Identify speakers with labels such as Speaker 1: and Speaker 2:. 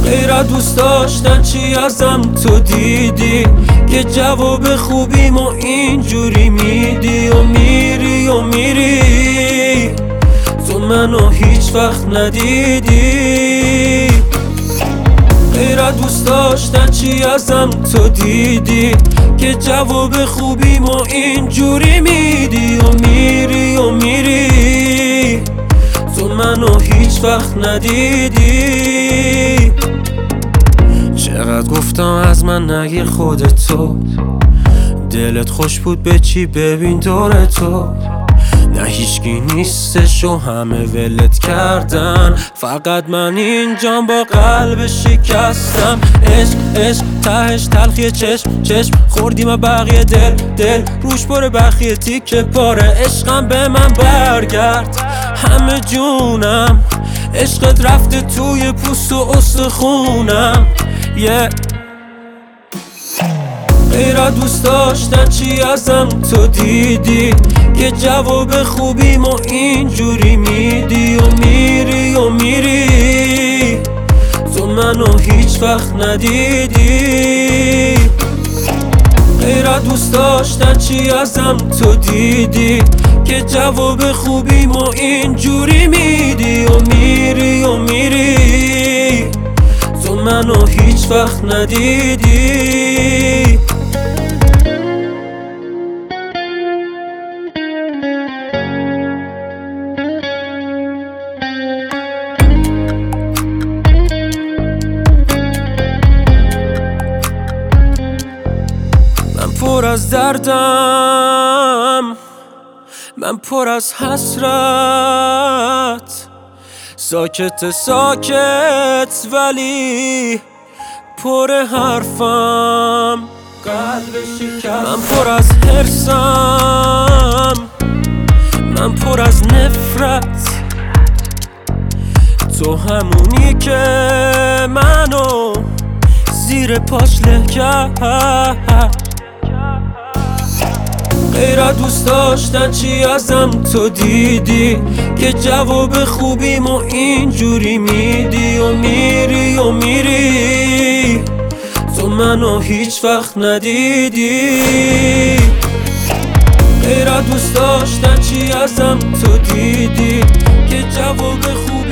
Speaker 1: غیر از دوست داشتن چی ازم تو دیدی که جواب خوبیمو اینجوری میدی و میری و میری، تو منو هیچ وقت ندیدی. غیر از دوست داشتن چی ازم تو دیدی که جواب خوبیمو اینجوری میدی و میری و میری، تو منو هیچ وقت ندیدی. چقدر گفتم از من نگیر خودتو، دلت خوش بود به چی ببین دور تو. نه هیچکی نیستش و همه ولت کردن، فقط من اینجام با قلب شکستم. عشق عشق تهش تلخی چشم خوردیم و بقیه دل روش پر بخیه تیکه پاره. عشقم به من برگرد همه جونم، عشقت رفته توی پوست و استخونم. غیر از دوست داشتن چی ازم تو دیدی که جواب خوبیمو اینجوری میدی و میری و میری، تو منو هیچ وقت ندیدی. غیر از دوست داشتن چی ازم تو دیدی که جواب خوبیمو اینجوری میدی و میری و میری، تو منو هیچ وقت ندیدی. من پر از دردم، من پر از حسرت، ساکت ساکت ولی پر حرفم. قلب شکست من پر از حرصم، من پر از نفرت، تو همونی که منو زیر پاش له کرد. غیر از دوست داشتن چی ازم تو دیدی که جواب خوبیمو اینجوری میدی و میری و میری، تو منو هیچ وقت ندیدی. غیر از دوست داشتن چی ازم تو دیدی که جواب خوبیمو